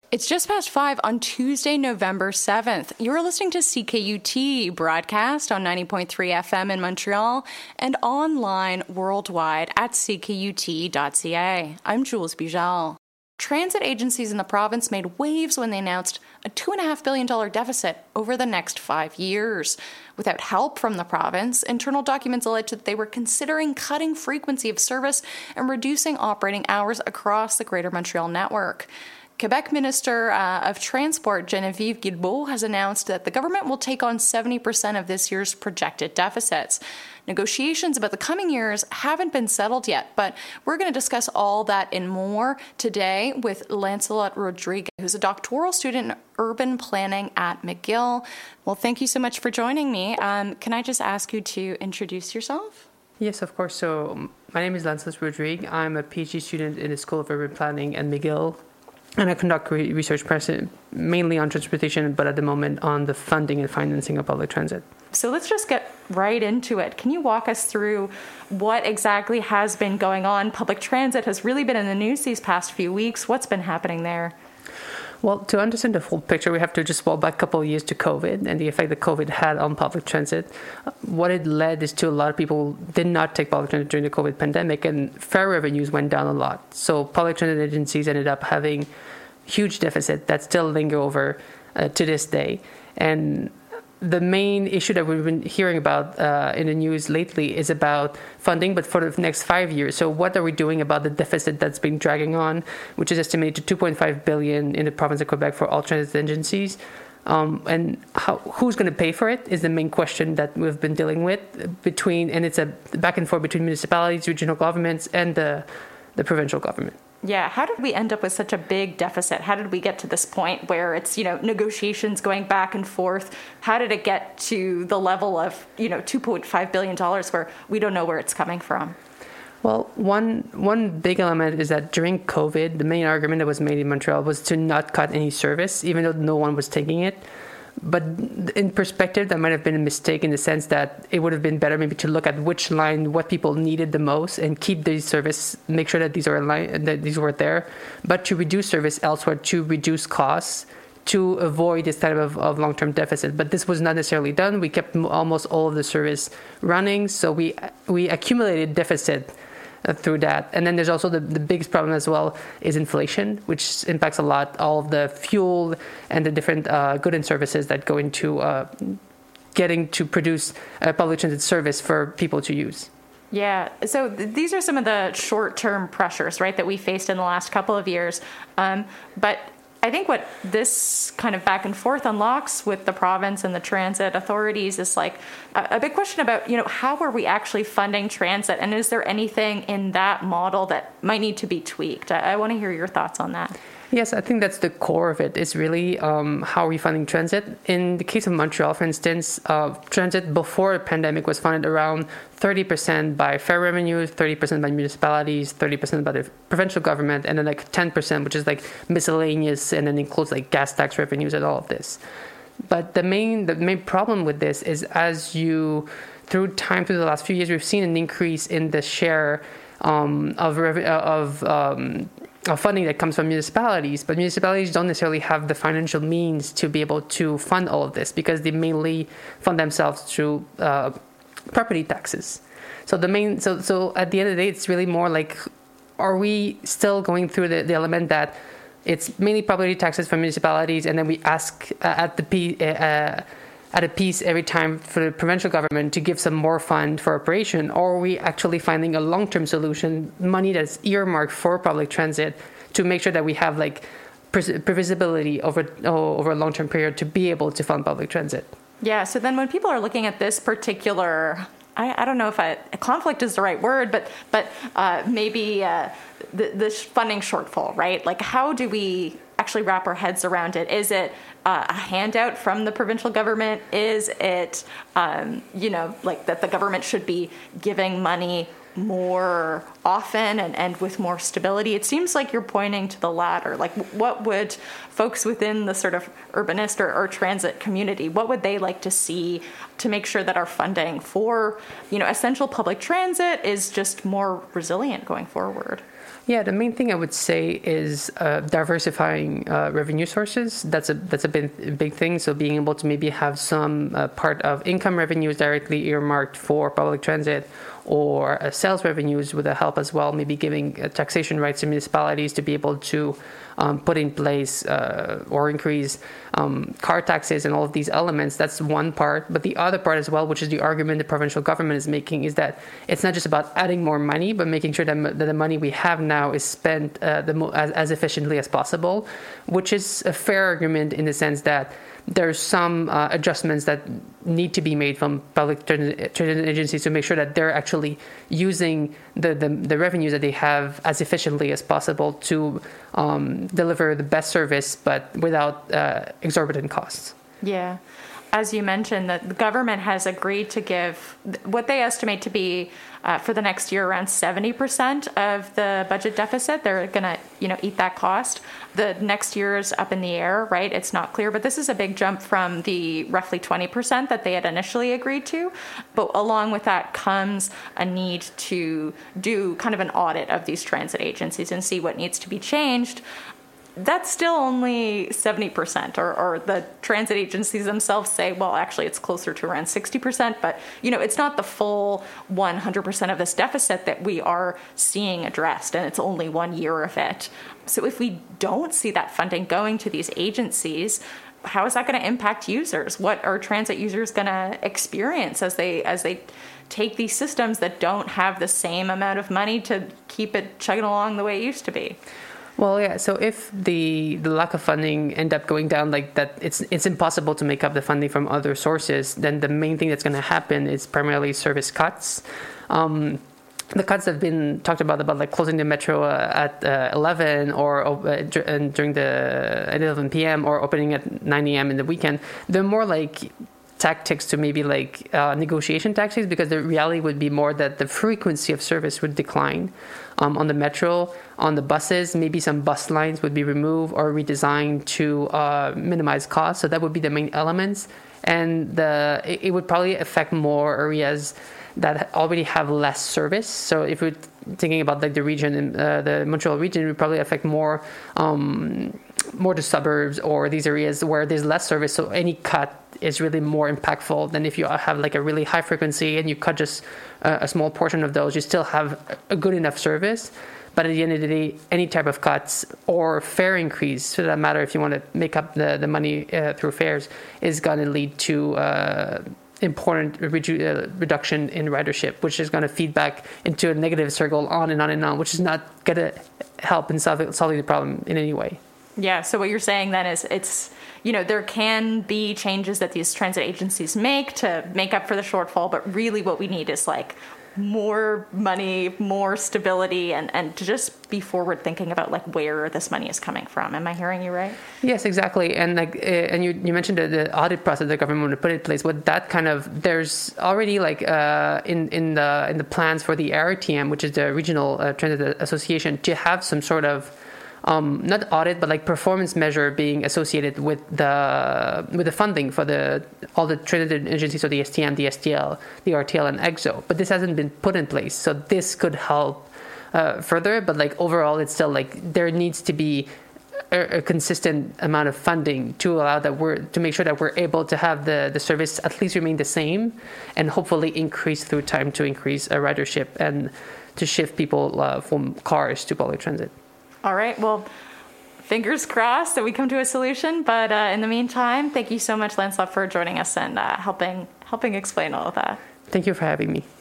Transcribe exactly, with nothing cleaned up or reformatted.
It's just past five on Tuesday, November seventh. You're listening to C K U T, broadcast on ninety point three F M in Montreal and online worldwide at c k u t dot c a. I'm Jules Bijal. Transit agencies in the province made waves when they announced a two point five billion dollars deficit over the next five years. Without help from the province, internal documents alleged that they were considering cutting frequency of service and reducing operating hours across the Greater Montreal network. Quebec Minister uh, of Transport Geneviève Guilbeault has announced that the government will take on seventy percent of this year's projected deficits. Negotiations about the coming years haven't been settled yet, but we're going to discuss all that and more today with Lancelot Rodriguez, who's a doctoral student in urban planning at McGill. Well, thank you so much for joining me. Um, can I just ask you to introduce yourself? Yes, of course. So my name is Lancelot Rodriguez. I'm a PhD student in the School of Urban Planning at McGill. And I conduct research mainly on transportation, but at the moment on the funding and financing of public transit. So let's just get right into it. Can you walk us through what exactly has been going on? Public transit has really been in the news these past few weeks. What's been happening there? Well, to understand the full picture, we have to just walk back a couple of years to COVID and the effect that COVID had on public transit. What it led is to a lot of people did not take public transit during the COVID pandemic, and fare revenues went down a lot. So public transit agencies ended up having huge deficit that still linger over uh, to this day. And the main issue that we've been hearing about uh, in the news lately is about funding, but for the next five years. So what are we doing about the deficit that's been dragging on, which is estimated to two point five billion dollars in the province of Quebec for all transit agencies? Um, and how, who's going to pay for it is the main question that we've been dealing with between, and it's a back and forth between municipalities, regional governments, and the, the provincial government. Yeah, how did we end up with such a big deficit? How did we get to this point where it's, you know, negotiations going back and forth? How did it get to the level of, you know, two point five billion dollars where we don't know where it's coming from? Well, one one big element is that during COVID, the main argument that was made in Montreal was to not cut any service, even though no one was taking it. But in perspective, that might have been a mistake in the sense that it would have been better maybe to look at which line, what people needed the most, and keep these service, make sure that these are line, that these were there, but to reduce service elsewhere, to reduce costs, to avoid this type of, of long-term deficit. But this was not necessarily done. We kept almost all of the service running, so we we accumulated deficit Uh, through that. And then there's also the, the biggest problem as well is inflation, which impacts a lot all of the fuel and the different uh, goods and services that go into uh, getting to produce a public transit service for people to use. Yeah, so th- these are some of the short-term pressures, right, that we faced in the last couple of years. Um, but I think what this kind of back and forth unlocks with the province and the transit authorities is like a, a big question about, you know, how are we actually funding transit? And is there anything in that model that might need to be tweaked? I, I want to hear your thoughts on that. Yes, I think that's the core of it. It's really um, how are we funding transit. In the case of Montreal, for instance, uh, transit before the pandemic was funded around thirty percent by fare revenue, thirty percent by municipalities, thirty percent by the provincial government, and then like ten percent, which is like miscellaneous, and then includes like gas tax revenues and all of this. But the main the main problem with this is as you, through time, through the last few years, we've seen an increase in the share um, of rev- of um, of funding that comes from municipalities, but municipalities don't necessarily have the financial means to be able to fund all of this because they mainly fund themselves through uh, property taxes. So the main, so so at the end of the day, it's really more like, are we still going through the, the element that it's mainly property taxes from municipalities, and then we ask uh, at the P, uh, at a piece every time for the provincial government to give some more fund for operation, or are we actually finding a long-term solution, money that's earmarked for public transit to make sure that we have like previsibility over oh, over a long-term period to be able to fund public transit? Yeah, so then when people are looking at this particular, I, I don't know if I, conflict is the right word, but but uh, maybe uh, the, the funding shortfall, right? Like how do we actually wrap our heads around it? Is it uh, a handout from the provincial government? Is it, um, you know, like that the government should be giving money more often and, and with more stability? It seems like you're pointing to the latter. Like what would folks within the sort of urbanist or, or transit community, what would they like to see to make sure that our funding for, you know, essential public transit is just more resilient going forward? Yeah, the main thing I would say is uh, diversifying uh, revenue sources. That's a that's a big, big thing. So being able to maybe have some uh, part of income revenues directly earmarked for public transit, or uh, sales revenues with the help as well, maybe giving uh, taxation rights to municipalities to be able to um, put in place uh, or increase um, car taxes and all of these elements. That's one part. But the other part as well, which is the argument the provincial government is making, is that it's not just about adding more money, but making sure that, m- that the money we have now is spent uh, the mo- as, as efficiently as possible, which is a fair argument in the sense that there's some uh, adjustments that need to be made from public transit agencies to make sure that they're actually using the, the, the revenues that they have as efficiently as possible to um, deliver the best service, but without uh, exorbitant costs. Yeah. As you mentioned, that the government has agreed to give what they estimate to be uh, for the next year around seventy percent of the budget deficit. They're going to, you know, eat that cost. The next year is up in the air, right? It's not clear, but this is a big jump from the roughly twenty percent that they had initially agreed to. But along with that comes a need to do kind of an audit of these transit agencies and see what needs to be changed. That's still only seventy percent, or, or the transit agencies themselves say, well, actually, it's closer to around sixty percent. But, you know, it's not the full one hundred percent of this deficit that we are seeing addressed, and it's only one year of it. So if we don't see that funding going to these agencies, how is that going to impact users? What are transit users going to experience as they as they take these systems that don't have the same amount of money to keep it chugging along the way it used to be? Well, yeah. So if the, the lack of funding end up going down like that, it's it's impossible to make up the funding from other sources. Then the main thing that's going to happen is primarily service cuts. Um, the cuts have been talked about, about like closing the metro uh, at uh, eleven or uh, during the at eleven p.m. or opening at nine a.m. in the weekend. They're more like tactics to maybe like uh, negotiation tactics, because the reality would be more that the frequency of service would decline um, on the metro, on the buses. Maybe some bus lines would be removed or redesigned to uh, minimize costs. So that would be the main elements, and the it, it would probably affect more areas that already have less service. So if we're thinking about like the region, uh, the Montreal region, it would probably affect more um, more the suburbs or these areas where there's less service. So any cut is really more impactful than if you have like a really high frequency and you cut just a, a small portion of those. You still have a good enough service. But at the end of the day, any type of cuts or fare increase, so that matter if you want to make up the, the money uh, through fares, is going to lead to uh, important redu- uh, reduction in ridership, which is going to feed back into a negative circle on and on and on, which is not going to help in solving, solving the problem in any way. Yeah, so what you're saying then is it's, you know, there can be changes that these transit agencies make to make up for the shortfall, but really what we need is like more money, more stability, and, and to just be forward thinking about like where this money is coming from. Am I hearing you right? Yes, exactly. And like, uh, and you, you mentioned the, the audit process the government would put in place. What that kind of, there's already like uh, in in the in the plans for the R T M, which is the Regional uh, Transit Association, to have some sort of Um, not audit, but like performance measure being associated with the with the funding for the all the transit agencies, so the S T M, the S T L, the R T L, and E X O. But this hasn't been put in place, so this could help uh, further. But like overall, it's still like there needs to be a, a consistent amount of funding to allow that we're to make sure that we're able to have the the service at least remain the same, and hopefully increase through time to increase a ridership and to shift people uh, from cars to public transit. All right. Well, fingers crossed that we come to a solution. But uh, in the meantime, thank you so much, Lancelot, for joining us and uh, helping helping explain all of that. Thank you for having me.